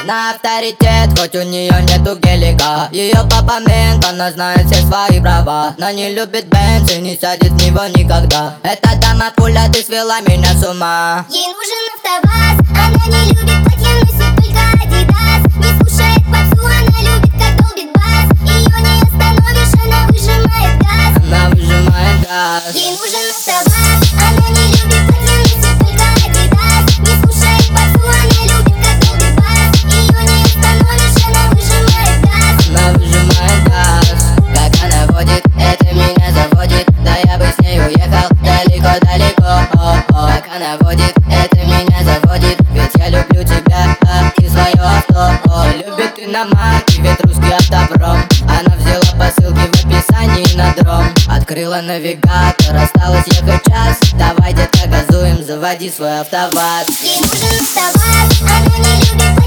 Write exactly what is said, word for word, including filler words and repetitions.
Она авторитет, хоть у нее нету гелика. Ее папа мент, она знает все свои права. Но не любит Бенц и не сядет в него никогда. Эта дама пуля, ты свела меня с ума. Ей нужен АвтоВАЗ, она не любит платья, носит только Адидас. Не слушает попсу, она любит, как долбит бас. Ее не остановишь, она выжимает газ. Она выжимает газ. Ей нужен АвтоВАЗ, она не любит платья, носит только Адидас. Не слушает попсу, она любит, как долбит бас. Ее не остановишь, она выжимает газ. Она выжимает газ. Как она водит, это меня заводит. Да я бы с ней уехал далеко-далеко. Как она водит, это меня заводит. Ведь я люблю тебя, а ты свое авто. Любит иномарки, ведь русский автопром. Она взяла посылки в описании на дром. Открыла навигатор, осталось ехать час. Давай, детка, газуем, заводи свой АвтоВАЗ. Ей нужен АвтоВАЗ, она не любит